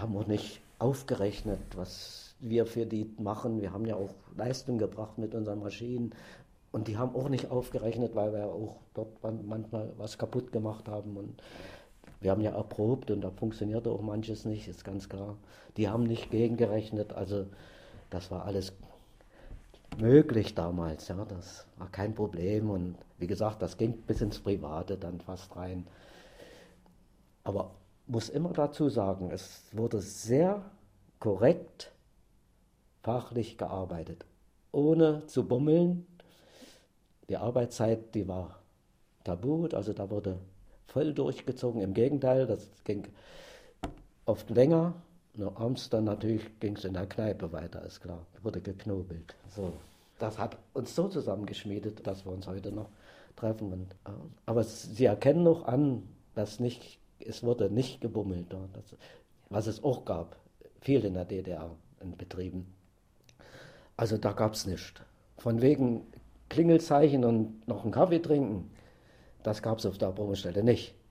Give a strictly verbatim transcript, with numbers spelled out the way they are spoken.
haben auch nicht aufgerechnet, was wir für die machen. Wir haben ja auch Leistung gebracht mit unseren Maschinen. Und die haben auch nicht aufgerechnet, weil wir auch dort manchmal was kaputt gemacht haben. Und wir haben ja erprobt und da funktionierte auch manches nicht, ist ganz klar. Die haben nicht gegengerechnet, also das war alles möglich damals, ja, das war kein Problem. Und wie gesagt, das ging bis ins Private dann fast rein. Aber muss immer dazu sagen, es wurde sehr korrekt fachlich gearbeitet, ohne zu bummeln. Die Arbeitszeit, die war tabu, also da wurde voll durchgezogen. Im Gegenteil, das ging oft länger. Nur abends dann natürlich ging es in der Kneipe weiter, ist klar. Wurde geknobelt. So. Das hat uns so zusammengeschmiedet, dass wir uns heute noch treffen. Und, äh, aber sie erkennen noch an, dass nicht, es wurde nicht gebummelt. Ja, das, was es auch gab, viel in der D D R in Betrieben. Also da gab es nichts. Von wegen Klingelzeichen und noch einen Kaffee trinken, das gab es auf der Probenstelle nicht.